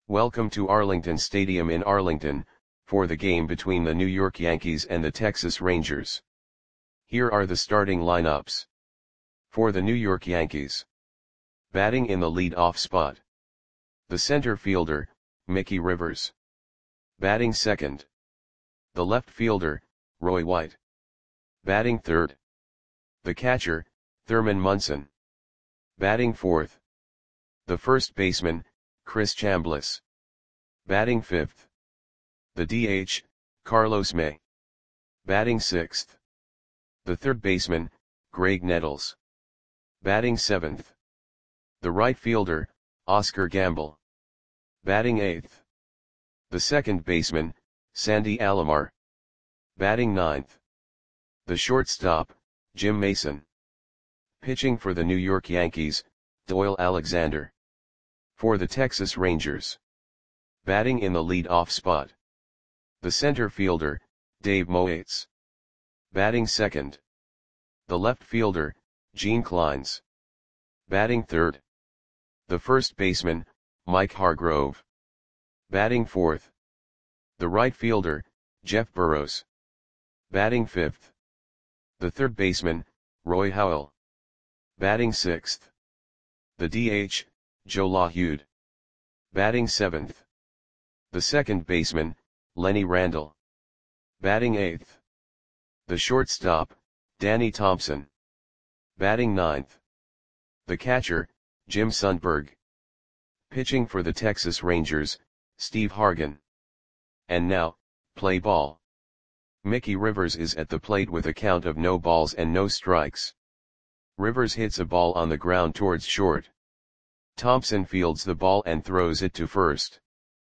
Welcome to Arlington Stadium in Arlington, for the game between the New York Yankees and the Texas Rangers. Here are the starting lineups. For the New York Yankees. Batting in the lead-off spot. The center fielder, Mickey Rivers. Batting second. The left fielder, Roy White. Batting third. The catcher, Thurman Munson. Batting fourth. The first baseman, Chris Chambliss. Batting fifth. The DH, Carlos May. Batting sixth. The third baseman, Graig Nettles. Batting seventh. The right fielder, Oscar Gamble. Batting eighth. The second baseman, Sandy Alomar. Batting ninth. The shortstop, Jim Mason. Pitching for the New York Yankees, Doyle Alexander. For the Texas Rangers. Batting in the lead-off spot. The center fielder, Dave Moates. Batting second. The left fielder, Gene Clines. Batting third. The first baseman, Mike Hargrove. Batting fourth. The right fielder, Jeff Burrows. Batting fifth. The third baseman, Roy Howell. Batting sixth. The DH, Joe LaHude. Batting seventh. The second baseman, Lenny Randle. Batting eighth. The shortstop, Danny Thompson. Batting ninth. The catcher, Jim Sundberg. Pitching for the Texas Rangers, Steve Hargan. And now, play ball. Mickey Rivers is at the plate with a count of no balls and no strikes. Rivers hits a ball on the ground towards short. Thompson fields the ball and throws it to first.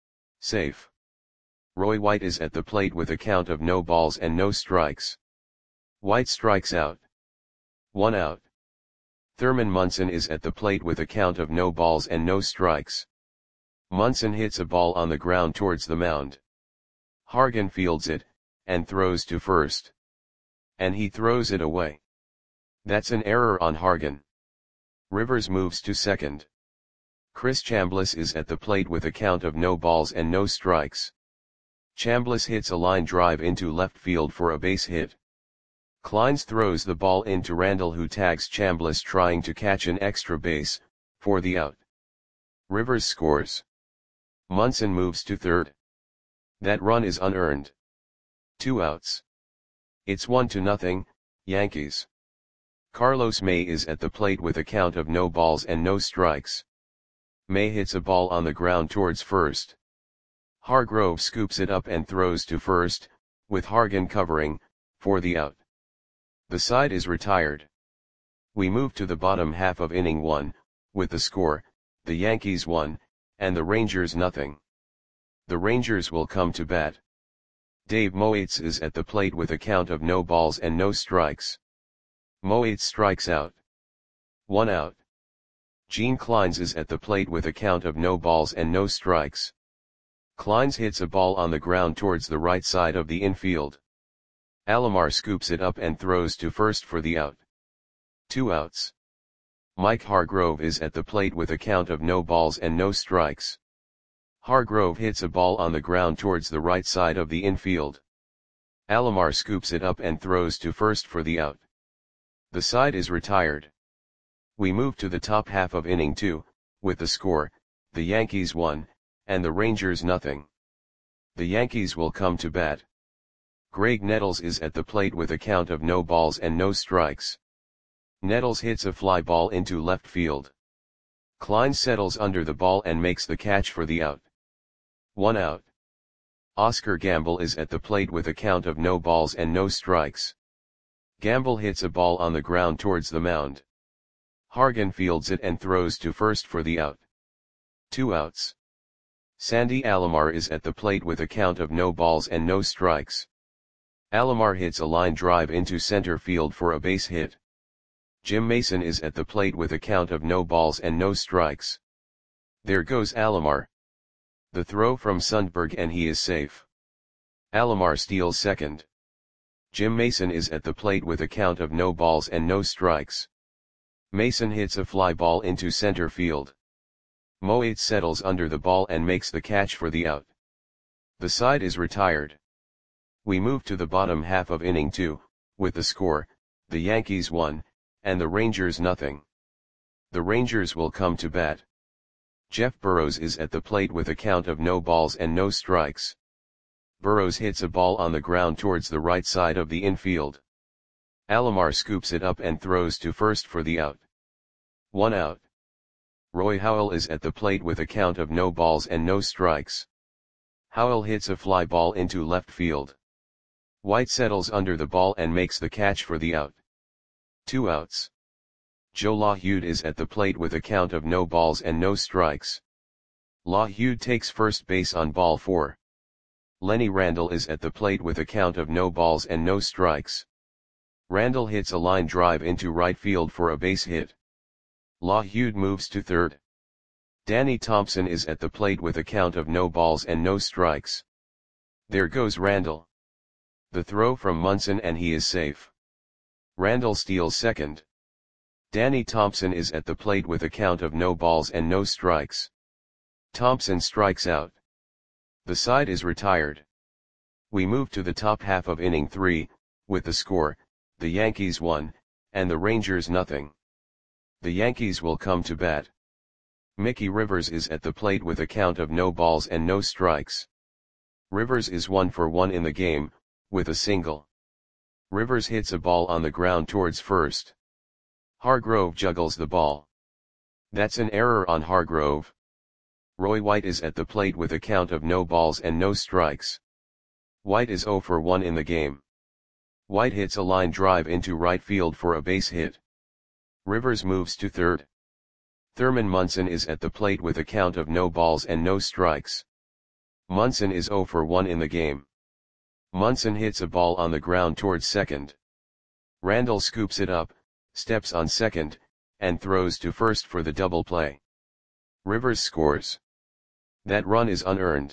Safe. Roy White is at the plate with a count of no balls and no strikes. White strikes out. 1 out. Thurman Munson is at the plate with a count of no balls and no strikes. Munson hits a ball on the ground towards the mound. Hargan fields it, and throws to first. And he throws it away. That's an error on Hargan. Rivers moves to second. Chris Chambliss is at the plate with a count of no balls and no strikes. Chambliss hits a line drive into left field for a base hit. Clines throws the ball into Randle, who tags Chambliss trying to catch an extra base, for the out. Rivers scores. Munson moves to third. That run is unearned. 2 outs. It's 1-0, Yankees. Carlos May is at the plate with a count of no balls and no strikes. May hits a ball on the ground towards first. Hargrove scoops it up and throws to first, with Hargan covering, for the out. The side is retired. We move to the bottom half of inning 1, with the score, the Yankees 1, and the Rangers 0. The Rangers will come to bat. Dave Moates is at the plate with a count of no balls and no strikes. Moates strikes out. 1 out. Gene Clines is at the plate with a count of no balls and no strikes. Clines hits a ball on the ground towards the right side of the infield. Alomar scoops it up and throws to first for the out. 2 outs. Mike Hargrove is at the plate with a count of no balls and no strikes. Hargrove hits a ball on the ground towards the right side of the infield. Alomar scoops it up and throws to first for the out. The side is retired. We move to the top half of inning 2, with the score, the Yankees 1, and the Rangers 0. The Yankees will come to bat. Graig Nettles is at the plate with a count of no balls and no strikes. Nettles hits a fly ball into left field. Clines settles under the ball and makes the catch for the out. 1 out. Oscar Gamble is at the plate with a count of no balls and no strikes. Gamble hits a ball on the ground towards the mound. Hargan fields it and throws to first for the out. 2 outs. Sandy Alomar is at the plate with a count of no balls and no strikes. Alomar hits a line drive into center field for a base hit. Jim Mason is at the plate with a count of no balls and no strikes. There goes Alomar. The throw from Sundberg and he is safe. Alomar steals second. Jim Mason is at the plate with a count of no balls and no strikes. Mason hits a fly ball into center field. Moates settles under the ball and makes the catch for the out. The side is retired. We move to the bottom half of inning 2, with the score, the Yankees 1, and the Rangers nothing. The Rangers will come to bat. Jeff Burroughs is at the plate with a count of no balls and no strikes. Burroughs hits a ball on the ground towards the right side of the infield. Alomar scoops it up and throws to first for the out. 1 out. Roy Howell is at the plate with a count of no balls and no strikes. Howell hits a fly ball into left field. White settles under the ball and makes the catch for the out. 2 outs. Joe LaHude is at the plate with a count of no balls and no strikes. LaHude takes first base on ball 4. Lenny Randle is at the plate with a count of no balls and no strikes. Randle hits a line drive into right field for a base hit. LaHude moves to third. Danny Thompson is at the plate with a count of no balls and no strikes. There goes Randle. The throw from Munson and he is safe. Randle steals second. Danny Thompson is at the plate with a count of no balls and no strikes. Thompson strikes out. The side is retired. We move to the top half of inning 3, with the score, the Yankees 1, and the Rangers nothing. The Yankees will come to bat. Mickey Rivers is at the plate with a count of no balls and no strikes. Rivers is 1 for 1 in the game, with a single. Rivers hits a ball on the ground towards first. Hargrove juggles the ball. That's an error on Hargrove. Roy White is at the plate with a count of no balls and no strikes. White is 0 for 1 in the game. White hits a line drive into right field for a base hit. Rivers moves to third. Thurman Munson is at the plate with a count of no balls and no strikes. Munson is 0 for 1 in the game. Munson hits a ball on the ground towards second. Randle scoops it up, steps on second, and throws to first for the double play. Rivers scores. That run is unearned.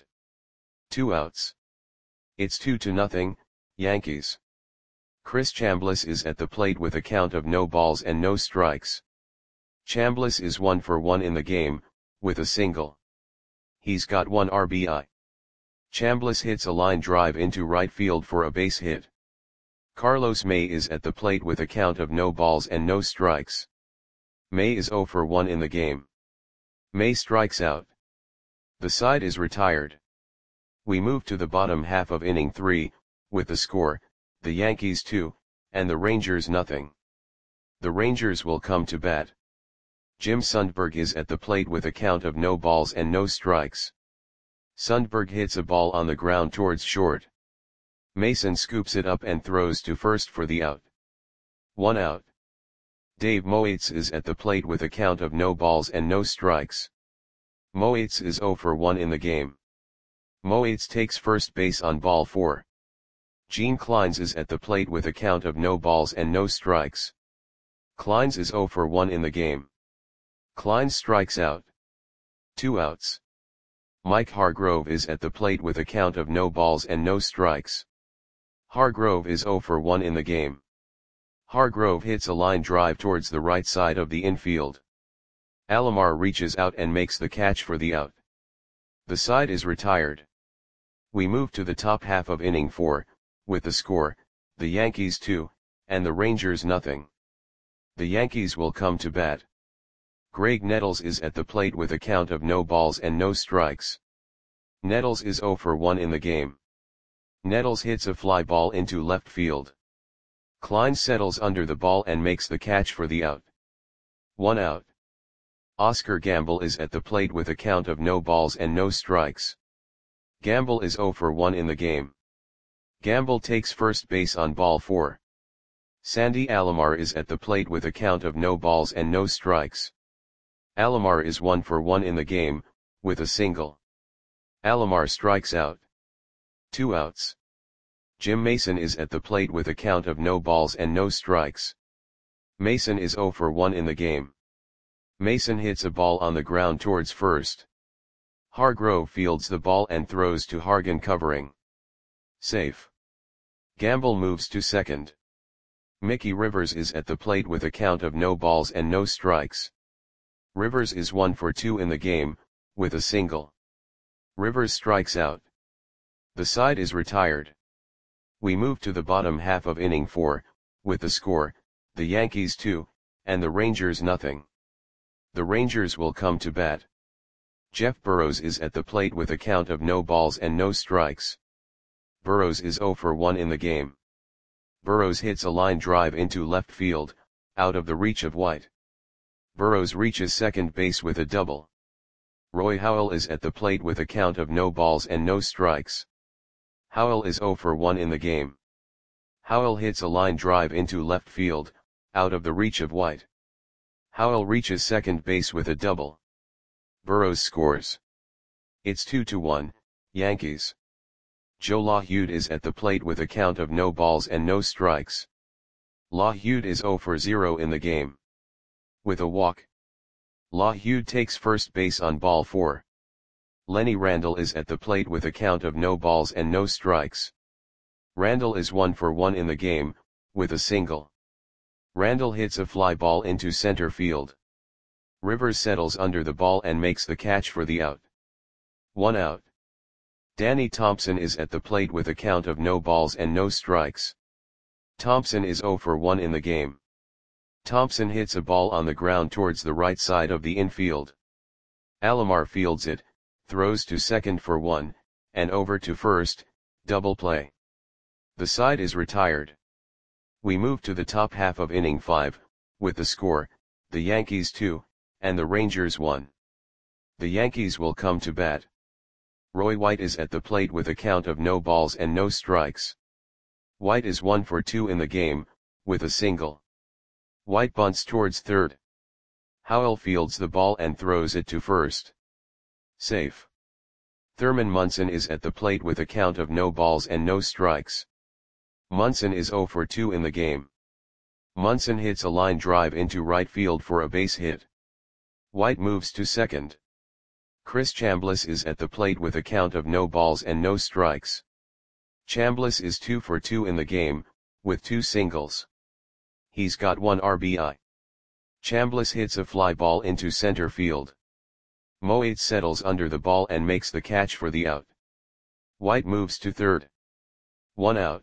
2 outs. It's 2-0, Yankees. Chris Chambliss is at the plate with a count of no balls and no strikes. Chambliss is 1 for 1 in the game, with a single. He's got 1 RBI. Chambliss hits a line drive into right field for a base hit. Carlos May is at the plate with a count of no balls and no strikes. May is 0 for 1 in the game. May strikes out. The side is retired. We move to the bottom half of inning 3, with the score, the Yankees 2, and the Rangers nothing. The Rangers will come to bat. Jim Sundberg is at the plate with a count of no balls and no strikes. Sundberg hits a ball on the ground towards short. Mason scoops it up and throws to first for the out. 1 out. Dave Moates is at the plate with a count of no balls and no strikes. Moates is 0 for 1 in the game. Moates takes first base on ball 4. Gene Kleins is at the plate with a count of no balls and no strikes. Kleins is 0 for 1 in the game. Kleins strikes out. 2 outs. Mike Hargrove is at the plate with a count of no balls and no strikes. Hargrove is 0 for 1 in the game. Hargrove hits a line drive towards the right side of the infield. Alomar reaches out and makes the catch for the out. The side is retired. We move to the top half of inning 4, with the score, the Yankees 2, and the Rangers nothing. The Yankees will come to bat. Greg Nettles is at the plate with a count of no balls and no strikes. Nettles is 0 for 1 in the game. Nettles hits a fly ball into left field. Klein settles under the ball and makes the catch for the out. 1 out. Oscar Gamble is at the plate with a count of no balls and no strikes. Gamble is 0 for 1 in the game. Gamble takes first base on ball 4. Sandy Alomar is at the plate with a count of no balls and no strikes. Alomar is 1 for 1 in the game, with a single. Alomar strikes out. 2 outs. Jim Mason is at the plate with a count of no balls and no strikes. Mason is 0 for 1 in the game. Mason hits a ball on the ground towards first. Hargrove fields the ball and throws to Hargan covering. Safe. Gamble moves to second. Mickey Rivers is at the plate with a count of no balls and no strikes. Rivers is 1 for 2 in the game, with a single. Rivers strikes out. The side is retired. We move to the bottom half of inning 4, with the score, the Yankees 2, and the Rangers nothing. The Rangers will come to bat. Jeff Burroughs is at the plate with a count of no balls and no strikes. Burroughs is 0 for 1 in the game. Burroughs hits a line drive into left field, out of the reach of White. Burroughs reaches second base with a double. Roy Howell is at the plate with a count of no balls and no strikes. Howell is 0 for 1 in the game. Howell hits a line drive into left field, out of the reach of White. Howell reaches second base with a double. Burroughs scores. It's 2-1, Yankees. Joe LaHude is at the plate with a count of no balls and no strikes. LaHude is 0 for 0 in the game. With a walk. LaHude takes first base on ball 4. Lenny Randle is at the plate with a count of no balls and no strikes. Randle is 1 for 1 in the game, with a single. Randle hits a fly ball into center field. Rivers settles under the ball and makes the catch for the out. 1 out. Danny Thompson is at the plate with a count of no balls and no strikes. Thompson is 0 for 1 in the game. Thompson hits a ball on the ground towards the right side of the infield. Alomar fields it, throws to second for 1, and over to first, double play. The side is retired. We move to the top half of inning 5, with the score, the Yankees 2, and the Rangers 1. The Yankees will come to bat. Roy White is at the plate with a count of no balls and no strikes. White is 1 for 2 in the game, with a single. White bunts towards third. Howell fields the ball and throws it to first. Safe. Thurman Munson is at the plate with a count of no balls and no strikes. Munson is 0 for 2 in the game. Munson hits a line drive into right field for a base hit. White moves to second. Chris Chambliss is at the plate with a count of no balls and no strikes. Chambliss is 2 for 2 in the game, with 2 singles. He's got 1 RBI. Chambliss hits a fly ball into center field. Moate settles under the ball and makes the catch for the out. White moves to third. 1 out.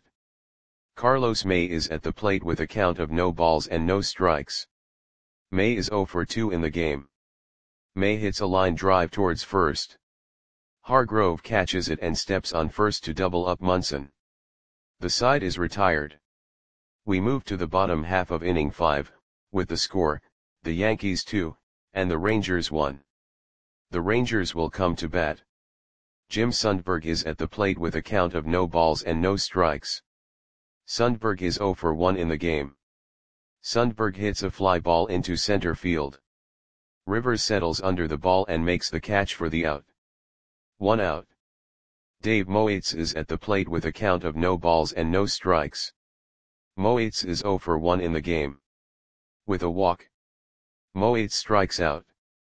Carlos May is at the plate with a count of no balls and no strikes. May is 0 for 2 in the game. May hits a line drive towards first. Hargrove catches it and steps on first to double up Munson. The side is retired. We move to the bottom half of inning 5, with the score, the Yankees 2, and the Rangers 1. The Rangers will come to bat. Jim Sundberg is at the plate with a count of no balls and no strikes. Sundberg is 0 for 1 in the game. Sundberg hits a fly ball into center field. Rivers settles under the ball and makes the catch for the out. 1 out. Dave Moates is at the plate with a count of no balls and no strikes. Moates is 0 for 1 in the game. With a walk. Moates strikes out.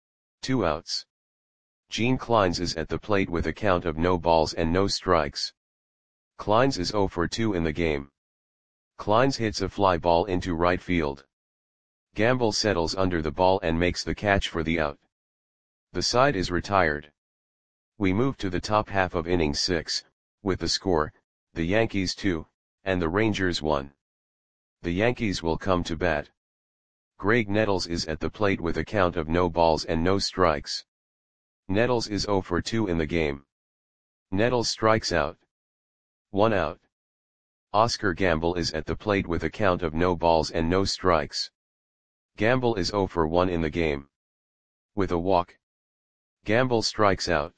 2 outs. Gene Kleins is at the plate with a count of no balls and no strikes. Kleins is 0 for 2 in the game. Kleins hits a fly ball into right field. Gamble settles under the ball and makes the catch for the out. The side is retired. We move to the top half of inning 6, with the score, the Yankees 2, and the Rangers 1. The Yankees will come to bat. Greg Nettles is at the plate with a count of no balls and no strikes. Nettles is 0 for 2 in the game. Nettles strikes out. 1 out. Oscar Gamble is at the plate with a count of no balls and no strikes. Gamble is 0 for 1 in the game. With a walk. Gamble strikes out.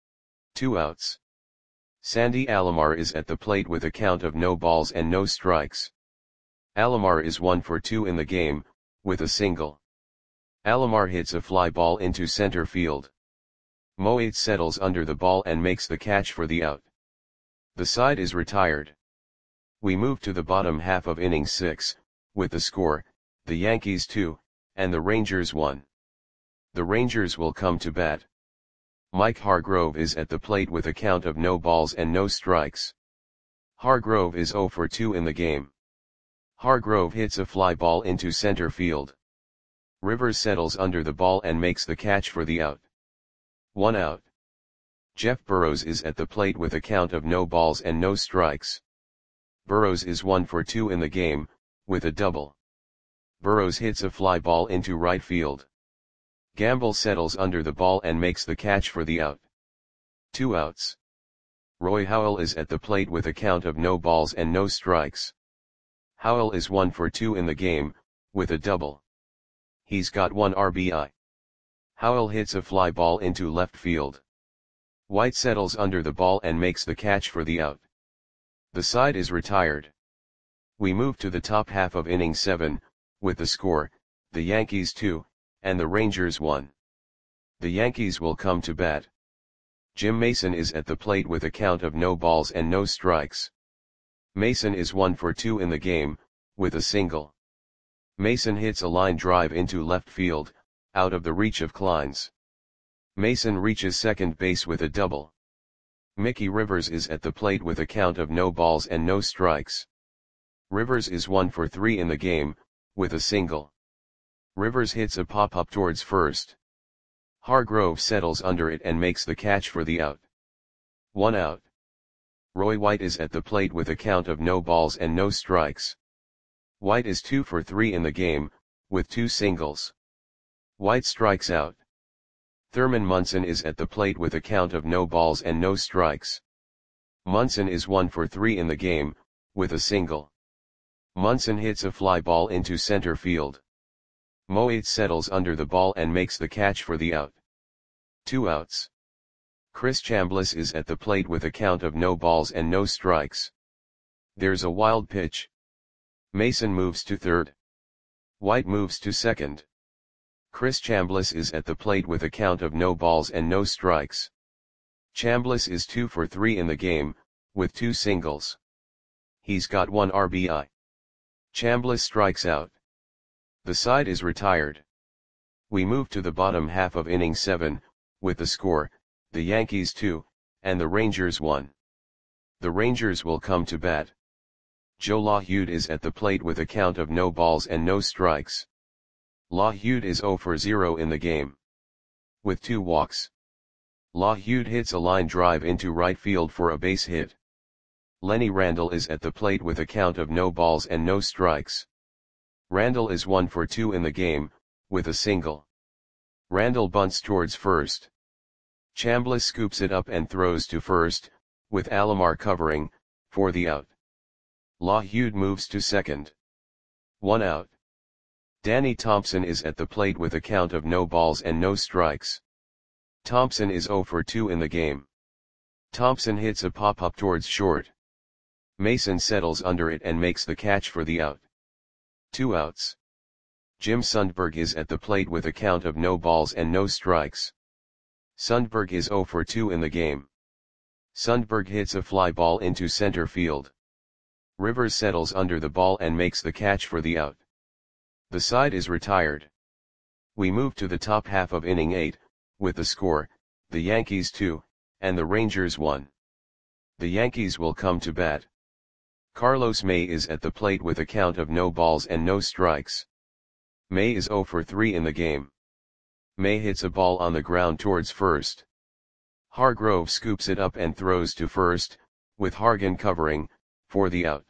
2 outs. Sandy Alomar is at the plate with a count of no balls and no strikes. Alomar is 1 for 2 in the game, with a single. Alomar hits a fly ball into center field. Moate settles under the ball and makes the catch for the out. The side is retired. We move to the bottom half of inning 6, with the score, the Yankees 2, and the Rangers 1. The Rangers will come to bat. Mike Hargrove is at the plate with a count of no balls and no strikes. Hargrove is 0 for 2 in the game. Hargrove hits a fly ball into center field. Rivers settles under the ball and makes the catch for the out. 1 out. Jeff Burrows is at the plate with a count of no balls and no strikes. Burrows is 1 for 2 in the game, with a double. Burrows hits a fly ball into right field. Gamble settles under the ball and makes the catch for the out. 2 outs. Roy Howell is at the plate with a count of no balls and no strikes. Howell is 1 for 2 in the game, with a double. He's got 1 RBI. Howell hits a fly ball into left field. White settles under the ball and makes the catch for the out. The side is retired. We move to the top half of inning 7, with the score, the Yankees 2, and the Rangers 1. The Yankees will come to bat. Jim Mason is at the plate with a count of no balls and no strikes. Mason is 1 for 2 in the game, with a single. Mason hits a line drive into left field, out of the reach of Kleins. Mason reaches second base with a double. Mickey Rivers is at the plate with a count of no balls and no strikes. Rivers is 1 for 3 in the game, with a single. Rivers hits a pop-up towards first. Hargrove settles under it and makes the catch for the out. 1 out. Roy White is at the plate with a count of no balls and no strikes. White is 2 for 3 in the game, with 2 singles. White strikes out. Thurman Munson is at the plate with a count of no balls and no strikes. Munson is 1 for 3 in the game, with a single. Munson hits a fly ball into center field. Moate settles under the ball and makes the catch for the out. 2 outs. Chris Chambliss is at the plate with a count of no balls and no strikes. There's a wild pitch. Mason moves to third. White moves to second. Chris Chambliss is at the plate with a count of no balls and no strikes. Chambliss is 2 for 3 in the game, with 2 singles. He's got 1 RBI. Chambliss strikes out. The side is retired. We move to the bottom half of inning 7, with the score, the Yankees 2, and the Rangers 1. The Rangers will come to bat. Joe LaHude is at the plate with a count of no balls and no strikes. LaHude is 0 for 0 in the game. With 2 walks. LaHude hits a line drive into right field for a base hit. Lenny Randle is at the plate with a count of no balls and no strikes. Randle is 1 for 2 in the game, with a single. Randle bunts towards first. Chambliss scoops it up and throws to first, with Alomar covering, for the out. LaHude moves to second. 1 out. Danny Thompson is at the plate with a count of no balls and no strikes. Thompson is 0 for 2 in the game. Thompson hits a pop-up towards short. Mason settles under it and makes the catch for the out. 2 outs. Jim Sundberg is at the plate with a count of no balls and no strikes. Sundberg is 0 for 2 in the game. Sundberg hits a fly ball into center field. Rivers settles under the ball and makes the catch for the out. The side is retired. We move to the top half of inning 8, with the score, the Yankees 2, and the Rangers 1. The Yankees will come to bat. Carlos May is at the plate with a count of no balls and no strikes. May is 0 for 3 in the game. May hits a ball on the ground towards first. Hargrove scoops it up and throws to first, with Hargan covering, for the out.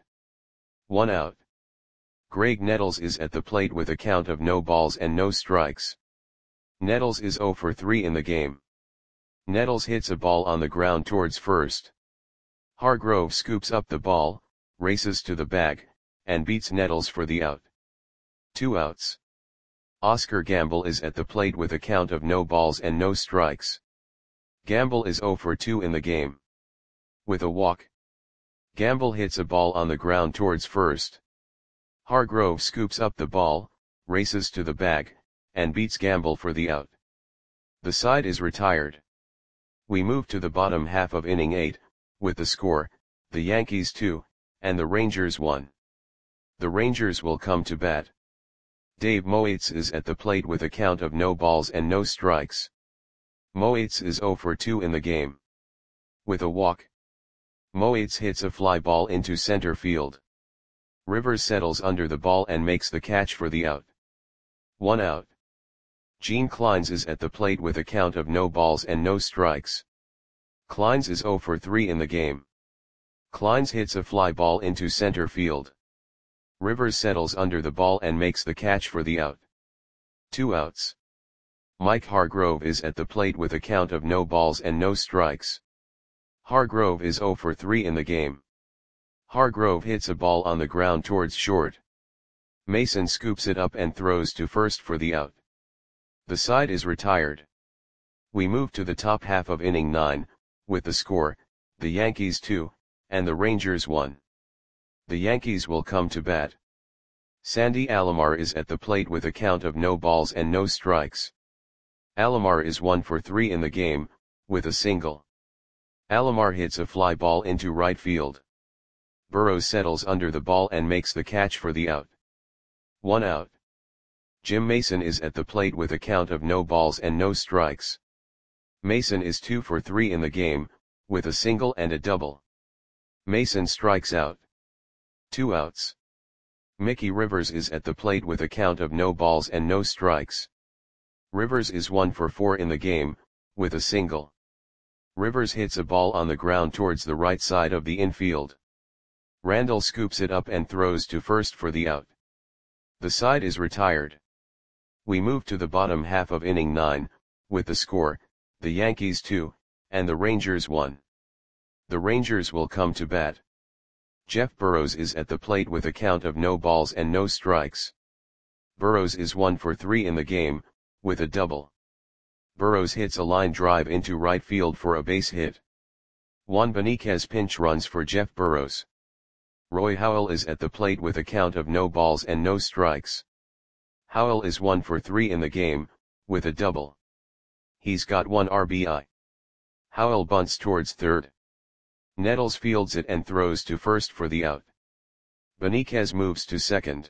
1 out. Greg Nettles is at the plate with a count of no balls and no strikes. Nettles is 0 for 3 in the game. Nettles hits a ball on the ground towards first. Hargrove scoops up the ball, races to the bag, and beats Nettles for the out. 2 outs. Oscar Gamble is at the plate with a count of no balls and no strikes. Gamble is 0 for 2 in the game. With a walk. Gamble hits a ball on the ground towards first. Hargrove scoops up the ball, races to the bag, and beats Gamble for the out. The side is retired. We move to the bottom half of inning 8, with the score, the Yankees 2, and the Rangers 1. The Rangers will come to bat. Dave Moates is at the plate with a count of no balls and no strikes. Moates is 0 for 2 in the game. With a walk. Moates hits a fly ball into center field. Rivers settles under the ball and makes the catch for the out. 1 out. Gene Kleins is at the plate with a count of no balls and no strikes. Kleins is 0 for 3 in the game. Kleins hits a fly ball into center field. Rivers settles under the ball and makes the catch for the out. 2 outs. Mike Hargrove is at the plate with a count of no balls and no strikes. Hargrove is 0 for 3 in the game. Hargrove hits a ball on the ground towards short. Mason scoops it up and throws to first for the out. The side is retired. We move to the top half of inning 9, with the score, the Yankees 2, and the Rangers 1. The Yankees will come to bat. Sandy Alomar is at the plate with a count of no balls and no strikes. Alomar is 1 for 3 in the game, with a single. Alomar hits a fly ball into right field. Burrows settles under the ball and makes the catch for the out. 1 out. Jim Mason is at the plate with a count of no balls and no strikes. Mason is 2 for 3 in the game, with a single and a double. Mason strikes out. 2 outs. Mickey Rivers is at the plate with a count of no balls and no strikes. Rivers is 1 for 4 in the game, with a single. Rivers hits a ball on the ground towards the right side of the infield. Randall scoops it up and throws to first for the out. The side is retired. We move to the bottom half of inning 9, with the score, the Yankees 2, and the Rangers 1. The Rangers will come to bat. Jeff Burrows is at the plate with a count of no balls and no strikes. Burrows is 1 for 3 in the game, with a double. Burrows hits a line drive into right field for a base hit. Juan Beniquez pinch runs for Jeff Burrows. Roy Howell is at the plate with a count of no balls and no strikes. Howell is 1 for 3 in the game, with a double. He's got 1 RBI. Howell bunts towards third. Nettles fields it and throws to first for the out. Beniquez moves to second.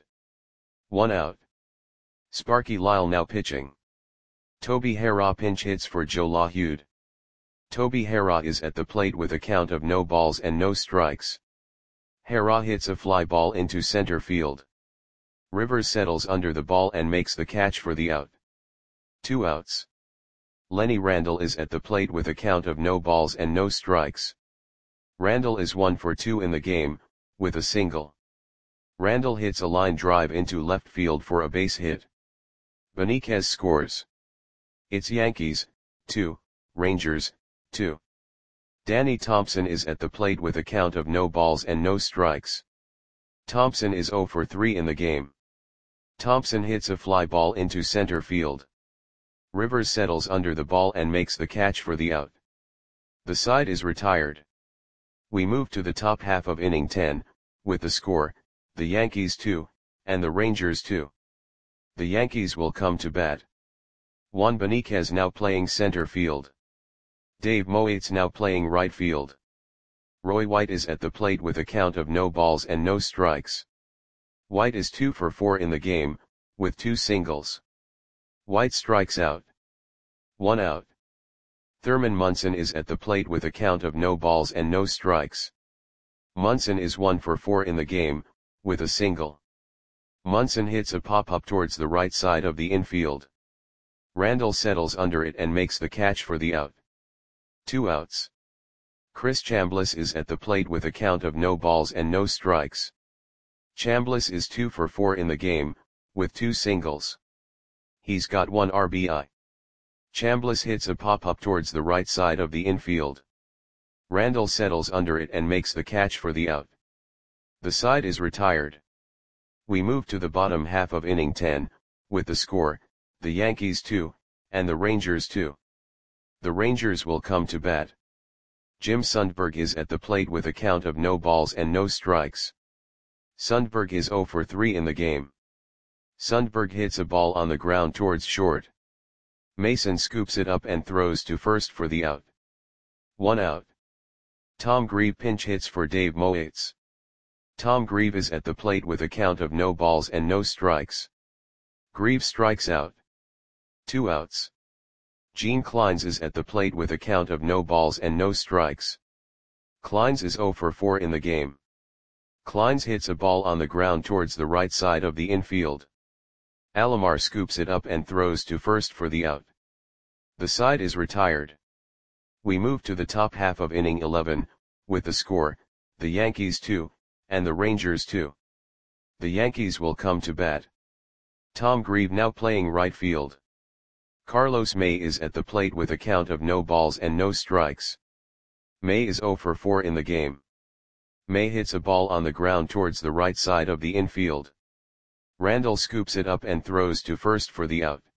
1 out. Sparky Lyle now pitching. Toby Harrah pinch hits for Joe LaHude. Toby Harrah is at the plate with a count of no balls and no strikes. Harrah hits a fly ball into center field. Rivers settles under the ball and makes the catch for the out. 2 outs. Lenny Randle is at the plate with a count of no balls and no strikes. Randle is 1 for 2 in the game, with a single. Randle hits a line drive into left field for a base hit. Beniquez scores. It's Yankees, 2, Rangers, 2. Danny Thompson is at the plate with a count of no balls and no strikes. Thompson is 0 for 3 in the game. Thompson hits a fly ball into center field. Rivers settles under the ball and makes the catch for the out. The side is retired. We move to the top half of inning 10, with the score, the Yankees 2, and the Rangers 2. The Yankees will come to bat. Juan Beniquez now playing center field. Dave Moates now playing right field. Roy White is at the plate with a count of no balls and no strikes. White is 2 for 4 in the game, with 2 singles. White strikes out. 1 out. Thurman Munson is at the plate with a count of no balls and no strikes. Munson is 1 for 4 in the game, with a single. Munson hits a pop-up towards the right side of the infield. Randall settles under it and makes the catch for the out. 2 outs. Chris Chambliss is at the plate with a count of no balls and no strikes. Chambliss is 2 for 4 in the game, with 2 singles. He's got 1 RBI. Chambliss hits a pop-up towards the right side of the infield. Randall settles under it and makes the catch for the out. The side is retired. We move to the bottom half of inning 10, with the score, the Yankees 2, and the Rangers 2. The Rangers will come to bat. Jim Sundberg is at the plate with a count of no balls and no strikes. Sundberg is 0 for 3 in the game. Sundberg hits a ball on the ground towards short. Mason scoops it up and throws to first for the out. 1 out. Tom Grieve pinch hits for Dave Moates. Tom Grieve is at the plate with a count of no balls and no strikes. Grieve strikes out. 2 outs. Gene Kleins is at the plate with a count of no balls and no strikes. Kleins is 0 for 4 in the game. Kleins hits a ball on the ground towards the right side of the infield. Alomar scoops it up and throws to first for the out. The side is retired. We move to the top half of inning 11, with the score, the Yankees 2, and the Rangers 2. The Yankees will come to bat. Tom Grieve now playing right field. Carlos May is at the plate with a count of no balls and no strikes. May is 0 for 4 in the game. May hits a ball on the ground towards the right side of the infield. Randall scoops it up and throws to first for the out.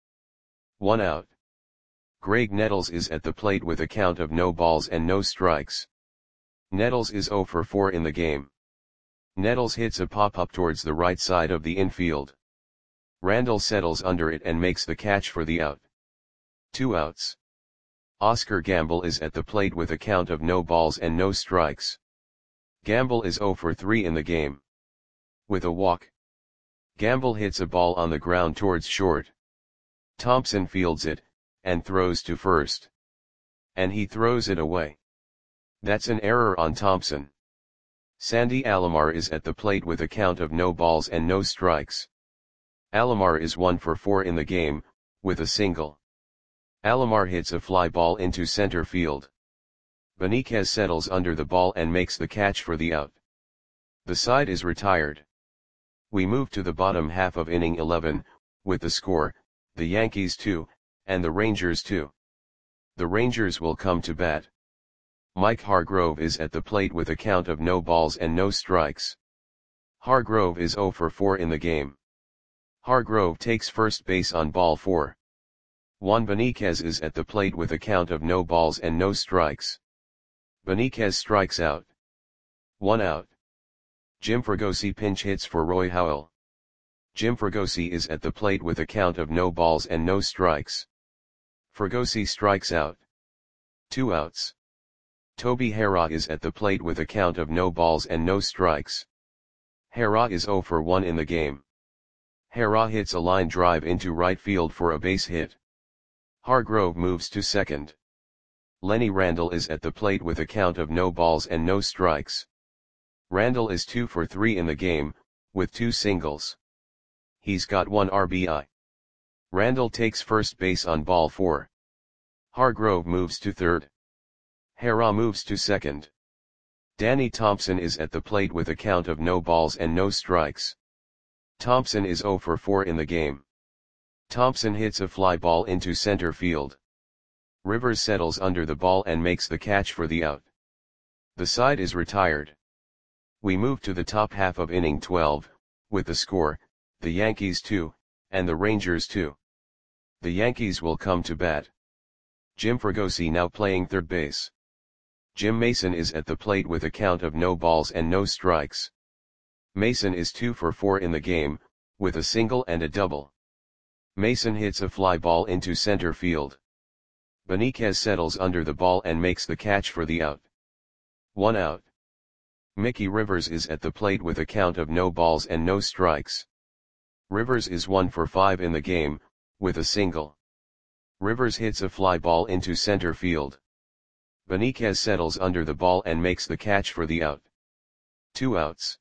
1 out. Greg Nettles is at the plate with a count of no balls and no strikes. Nettles is 0 for 4 in the game. Nettles hits a pop-up towards the right side of the infield. Randall settles under it and makes the catch for the out. 2 outs. Oscar Gamble is at the plate with a count of no balls and no strikes. Gamble is 0 for 3 in the game. With a walk, Gamble hits a ball on the ground towards short. Thompson fields it, and throws to first. And he throws it away. That's an error on Thompson. Sandy Alomar is at the plate with a count of no balls and no strikes. Alomar is 1 for 4 in the game, with a single. Alomar hits a fly ball into center field. Benitez settles under the ball and makes the catch for the out. The side is retired. We move to the bottom half of inning 11, with the score, the Yankees 2, and the Rangers 2. The Rangers will come to bat. Mike Hargrove is at the plate with a count of no balls and no strikes. Hargrove is 0 for 4 in the game. Hargrove takes first base on ball 4. Juan Benitez is at the plate with a count of no balls and no strikes. Benitez strikes out. 1 out. Jim Fregosi pinch hits for Roy Howell. Jim Fregosi is at the plate with a count of no balls and no strikes. Fregosi strikes out. 2 outs. Toby Harrah is at the plate with a count of no balls and no strikes. Harrah is 0 for 1 in the game. Harrah hits a line drive into right field for a base hit. Hargrove moves to second. Lenny Randall is at the plate with a count of no balls and no strikes. Randall is 2 for 3 in the game, with 2 singles. He's got 1 RBI. Randall takes first base on ball 4. Hargrove moves to third. Harrah moves to second. Danny Thompson is at the plate with a count of no balls and no strikes. Thompson is 0 for 4 in the game. Thompson hits a fly ball into center field. Rivers settles under the ball and makes the catch for the out. The side is retired. We move to the top half of inning 12, with the score, the Yankees 2, and the Rangers 2. The Yankees will come to bat. Jim Fregosi now playing third base. Jim Mason is at the plate with a count of no balls and no strikes. Mason is 2 for 4 in the game, with a single and a double. Mason hits a fly ball into center field. Benitez settles under the ball and makes the catch for the out. 1 out. Mickey Rivers is at the plate with a count of no balls and no strikes. Rivers is 1 for 5 in the game, with a single. Rivers hits a fly ball into center field. Benitez settles under the ball and makes the catch for the out. 2 outs.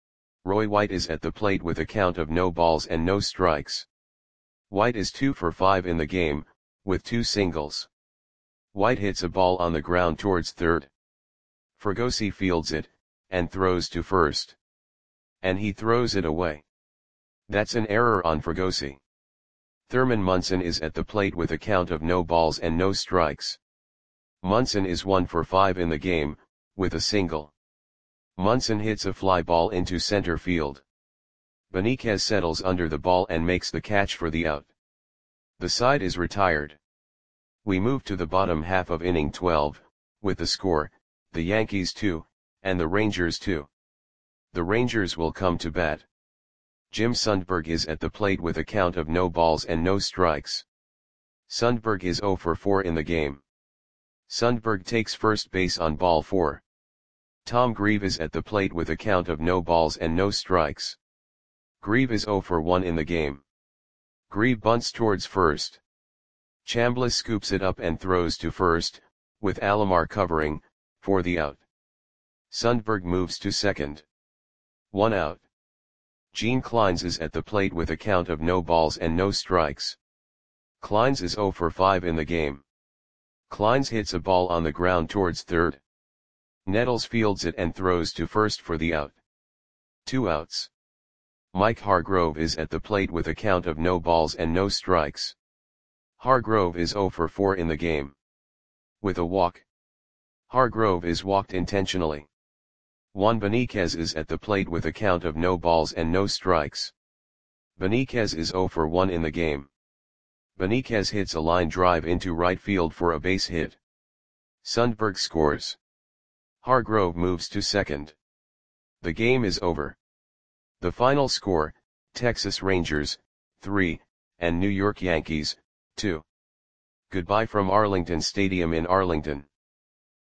Roy White is at the plate with a count of no balls and no strikes. White is 2 for 5 in the game, with 2 singles. White hits a ball on the ground towards third. Fregosi fields it, and throws to first. And he throws it away. That's an error on Fregosi. Thurman Munson is at the plate with a count of no balls and no strikes. Munson is 1 for 5 in the game, with a single. Munson hits a fly ball into center field. Benitez settles under the ball and makes the catch for the out. The side is retired. We move to the bottom half of inning 12, with the score, the Yankees 2, and the Rangers 2. The Rangers will come to bat. Jim Sundberg is at the plate with a count of no balls and no strikes. Sundberg is 0 for 4 in the game. Sundberg takes first base on ball 4. Tom Grieve is at the plate with a count of no balls and no strikes. Grieve is 0 for 1 in the game. Grieve bunts towards first. Chambliss scoops it up and throws to first, with Alomar covering, for the out. Sundberg moves to second. 1 out. Gene Clines is at the plate with a count of no balls and no strikes. Clines is 0 for 5 in the game. Clines hits a ball on the ground towards third. Nettles fields it and throws to first for the out. 2 outs. Mike Hargrove is at the plate with a count of no balls and no strikes. Hargrove is 0 for 4 in the game. With a walk. Hargrove is walked intentionally. Juan Beniquez is at the plate with a count of no balls and no strikes. Beniquez is 0 for 1 in the game. Beniquez hits a line drive into right field for a base hit. Sundberg scores. Hargrove moves to second. The game is over. The final score, Texas Rangers, 3, and New York Yankees, 2. Goodbye from Arlington Stadium in Arlington.